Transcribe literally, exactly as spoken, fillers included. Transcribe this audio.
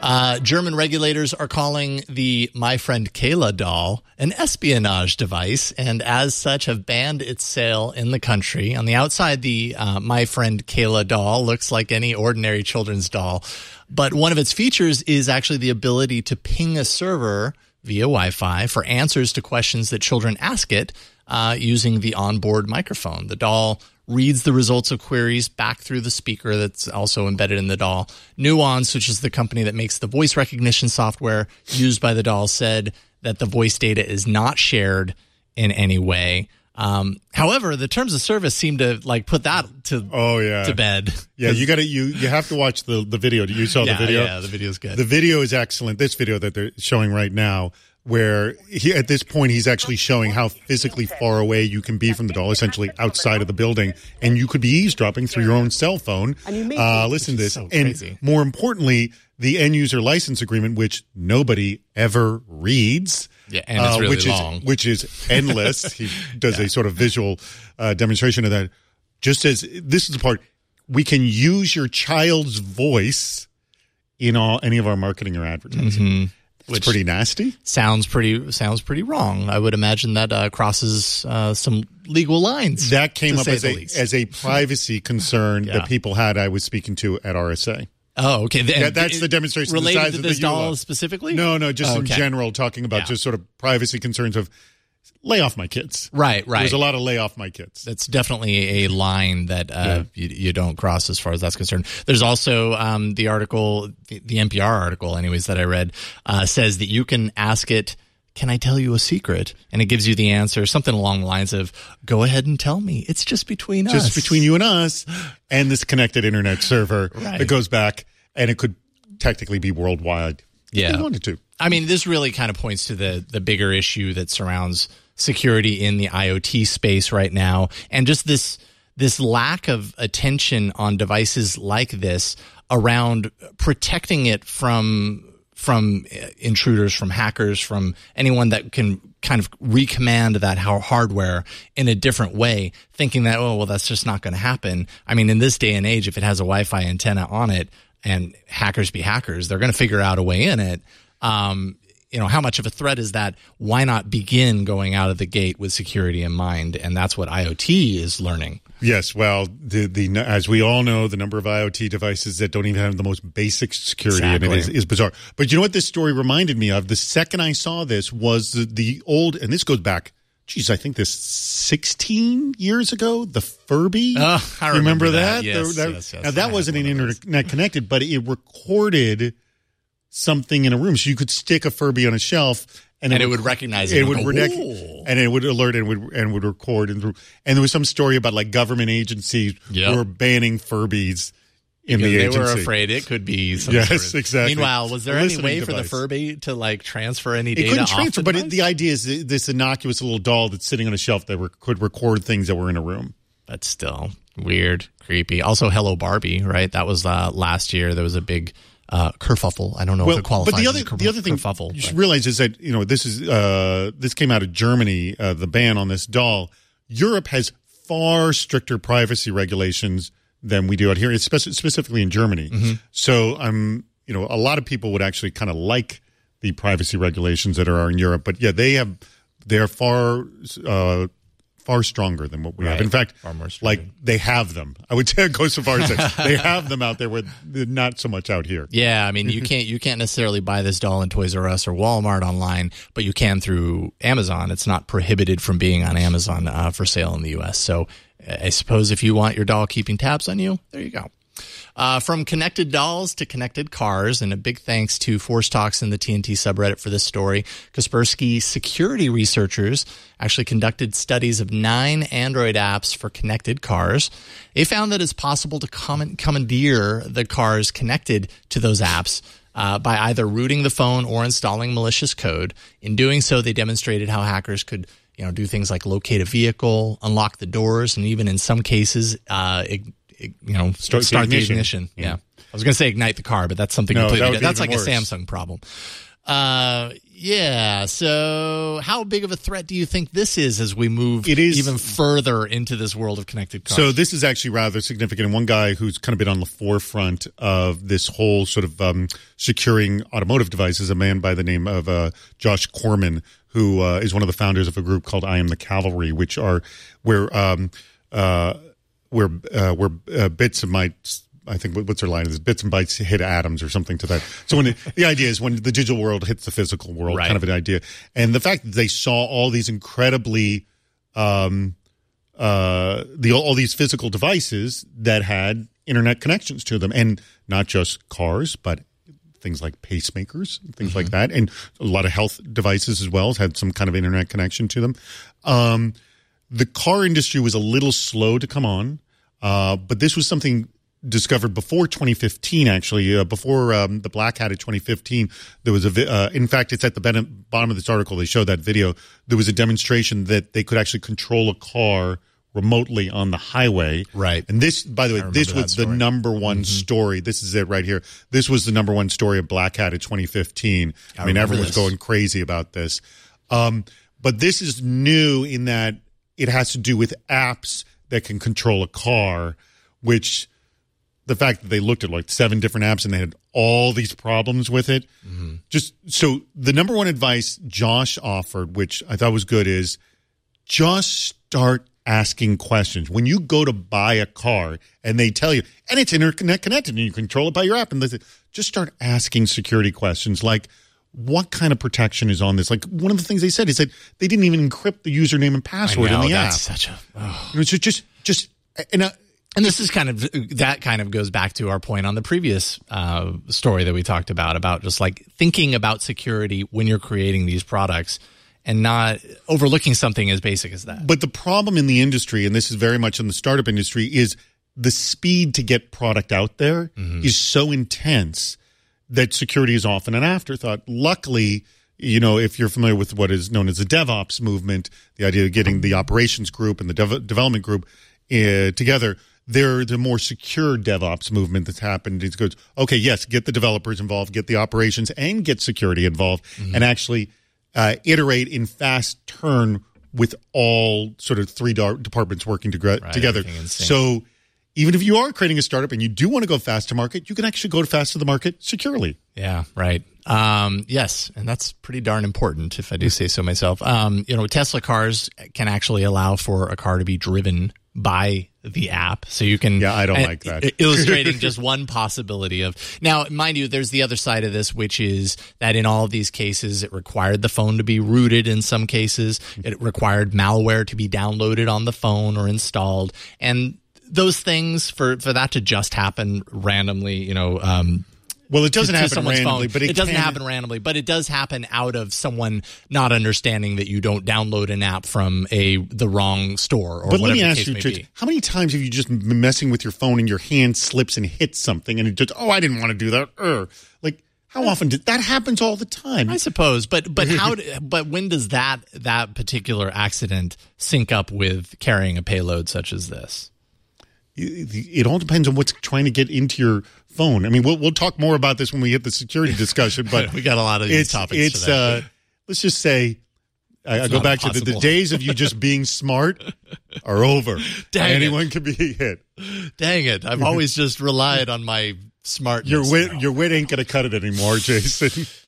Uh, German regulators are calling the My Friend Kayla doll an espionage device, and as such have banned its sale in the country. On the outside, the uh, My Friend Kayla doll looks like any ordinary children's doll, but one of its features is actually the ability to ping a server via Wi-Fi for answers to questions that children ask it uh, using the onboard microphone. The doll reads the results of queries back through the speaker that's also embedded in the doll. Nuance, which is the company that makes the voice recognition software used by the doll, said that the voice data is not shared in any way. Um, however, the terms of service seem to like put that to oh yeah to bed. Yeah, you got to you you have to watch the the video. You saw yeah, the video. Yeah, the video's good. The video is excellent. This video that they're showing right now, where he, at this point he's actually showing how physically far away you can be from the doll, essentially outside of the building, and you could be eavesdropping through your own cell phone. Uh, listen to this, so and crazy. More importantly, the end user license agreement, which nobody ever reads. Yeah, and it's really uh, which long. Is, which is endless. He does yeah. a sort of visual uh, demonstration of that. Just as this is the part, we can use your child's voice in all any of our marketing or advertising. Mm-hmm. It's Which pretty nasty. Sounds pretty sounds pretty wrong. I would imagine that uh, crosses uh, some legal lines. That came up as a least. as a privacy concern yeah. that people had. I was speaking to at R S A. Oh, okay. The, that, that's the demonstration related the size to of this the doll U-L. specifically. No, no, just oh, in okay. general, talking about yeah. just sort of privacy concerns of lay off my kids. Right, right. There's a lot of lay off my kids. That's definitely a line that uh, yeah. you, you don't cross as far as that's concerned. There's also um, the article, the, the N P R article, anyways, that I read, uh, says that you can ask it, can I tell you a secret? And it gives you the answer, something along the lines of, go ahead and tell me. It's just between just us. Just between you and us and this connected internet server right. that goes back, and it could technically be worldwide if yeah. they wanted to. I mean, this really kind of points to the the bigger issue that surrounds security in the IoT space right now, and just this this lack of attention on devices like this around protecting it from from intruders, from hackers, from anyone that can kind of recommand that hardware in a different way, thinking that, oh, well, that's just not going to happen. I mean, in this day and age, if it has a Wi-Fi antenna on it, and hackers be hackers, they're going to figure out a way in it. Um, you know, how much of a threat is that? Why not begin going out of the gate with security in mind? And that's what IoT is learning. Yes, well, the the as we all know, the number of IoT devices that don't even have the most basic security exactly. in it is, is bizarre. But you know what this story reminded me of? The second I saw this was the, the old, and this goes back, geez, I think this sixteen years ago, the Furby. Oh, I remember, remember that? that? Yes, the, that yes, yes. Now, that I wasn't an internet internet connected, but it recorded something in a room. So you could stick a Furby on a shelf, and, and it, it would, would recognize it. It would go, rec- Ooh. and it would alert and would and would record. And, and there was some story about like government agencies yep. were banning Furbies in because the they agency. were afraid it could be some yes, sort of, exactly. Meanwhile, was there a any way device. for the Furby to like transfer any it data? couldn't off transfer, the but device? it, the idea is this innocuous little doll that's sitting on a shelf that re- could record things that were in a room. That's still weird, creepy. Also, Hello Barbie, right? That was uh, last year. There was a big uh, kerfuffle. I don't know well, if it qualifies but the other, as a ker- the other thing kerfuffle. you but. should realize is that, you know, this is uh, this came out of Germany, uh, the ban on this doll. Europe has far stricter privacy regulations than we do out here, especially specifically in Germany. Mm-hmm. So, um, you know, a lot of people would actually kind of like the privacy regulations that are in Europe, but yeah, they have they are far uh, far stronger than what we right. have. In fact, far more like they have them. I would say go so far as to say they have them out there, where they're not so much out here. Yeah, I mean, you can't you can't necessarily buy this doll in Toys R Us or Walmart online, but you can through Amazon. It's not prohibited from being on Amazon uh, for sale in the U S. So I suppose if you want your doll keeping tabs on you, there you go. Uh, from connected dolls to connected cars, and a big thanks to Force Talks and the T N T subreddit for this story. Kaspersky security researchers actually conducted studies of nine Android apps for connected cars. They found that it's possible to command- commandeer the cars connected to those apps uh, by either rooting the phone or installing malicious code. In doing so, they demonstrated how hackers could you know, do things like locate a vehicle, unlock the doors, and even in some cases, uh, ig- ig- you know, start, start start the the ignition. ignition. Yeah. yeah. I was going to say ignite the car, but that's something No, completely that different. That's like worse. a Samsung problem. Uh, yeah. So how big of a threat do you think this is as we move It is- even further into this world of connected cars? So this is actually rather significant. And one guy who's kind of been on the forefront of this whole sort of um, securing automotive devices, a man by the name of uh, Josh Corman, who uh, is one of the founders of a group called I Am the Cavalry, which are where um, uh, where uh, where uh, bits of my I think what's their line is bits and bytes hit atoms or something to that. So when the, the idea is when the digital world hits the physical world, Right. kind of an idea. And the fact that they saw all these incredibly, um, uh, the all these physical devices that had internet connections to them, and not just cars, but things like pacemakers, things Mm-hmm. like that, and a lot of health devices as well had some kind of internet connection to them. Um, the car industry was a little slow to come on, uh, but this was something discovered before twenty fifteen, actually, uh, before um, the Black Hat of twenty fifteen. There was a, vi- uh, in fact, it's at the ben- bottom of this article. They showed that video. There was a demonstration that they could actually control a car remotely on the highway. Right. And this, by the way, remember this that was the story. number one Mm-hmm. story. This is it right here. This was the number one story of Black Hat of twenty fifteen. I, I mean, remember everyone's this. going crazy about this. Um, but this is new in that it has to do with apps that can control a car, which the fact that they looked at like seven different apps and they had all these problems with it. Mm-hmm. Just so the number one advice Josh offered, which I thought was good, is just start asking questions. When you go to buy a car and they tell you, and it's internet connected and you control it by your app, and they say, just start asking security questions like, what kind of protection is on this? Like one of the things they said is that they didn't even encrypt the username and password I know, in the that's app. such a. Oh. You know, so just, just, and uh, And this is kind of that kind of goes back to our point on the previous uh, story that we talked about about just like thinking about security when you're creating these products and not overlooking something as basic as that. But the problem in the industry, and this is very much in the startup industry, is the speed to get product out there Mm-hmm. is so intense that security is often an afterthought. Luckily, you know, if you're familiar with what is known as the DevOps movement, the idea of getting the operations group and the dev- development group uh, together, they're the more secure DevOps movement that's happened. It goes, okay, yes, get the developers involved, get the operations, and get security involved, Mm-hmm. and actually uh, iterate in fast turn with all sort of three dar- departments working to- Right, together. everything in sync. So even if you are creating a startup and you do want to go fast to market, you can actually go fast to the market securely. Yeah, right. Um, yes, and that's pretty darn important, if I do say so myself. Um, you know, Tesla cars can actually allow for a car to be driven by the app, so you can. Yeah, I don't and like that. i- illustrating just one possibility of now, mind you, there's the other side of this, which is that in all of these cases, it required the phone to be rooted. In some cases, it required malware to be downloaded on the phone or installed, and those things for for that to just happen randomly, you know. Um, Well, it doesn't to happen someone's randomly, phone. but it, doesn't can- happen randomly, but it does happen out of someone not understanding that you don't download an app from a the wrong store or But let whatever me the ask case you, may Trish, be. how many times have you just been messing with your phone and your hand slips and hits something and it just, oh, I didn't want to do that. Er. Like, how often did that happens all the time? I suppose, but but how? do- But when does that that particular accident sync up with carrying a payload such as this? It, it all depends on what's trying to get into your phone. I mean, we'll we'll talk more about this when we hit the security discussion, but We got a lot of these it's topics it's today. uh, let's just say. I, I go not back to the, the impossible. days of you just being smart are over. Dang it. Anyone can be hit. Dang it! I've always just relied on my smartness. Your wit, now. your wit ain't gonna cut it anymore, Jason.